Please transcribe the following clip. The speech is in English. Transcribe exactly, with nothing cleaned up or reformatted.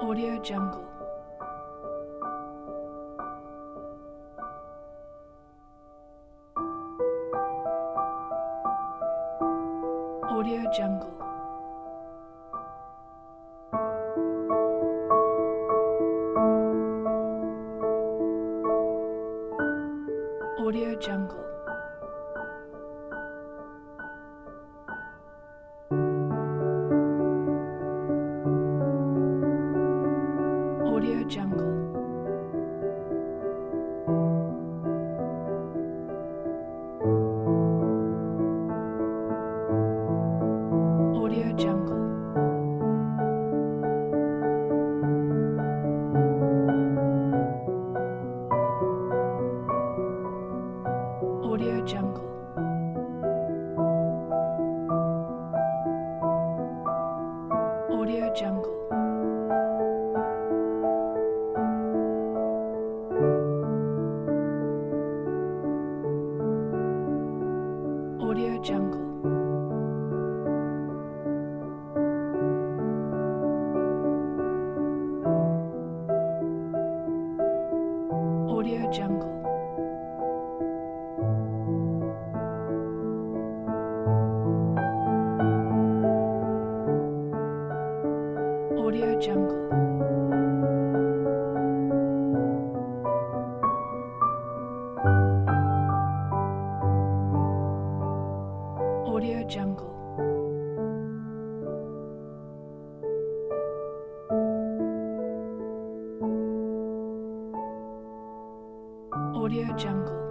Audio Jungle. Audio Jungle. Audio Jungle. Audio Jungle. Audio Jungle. Audio Jungle. Audio Jungle. Audio Jungle. Audio Jungle. Audio Jungle. Audio Jungle. Audio Jungle.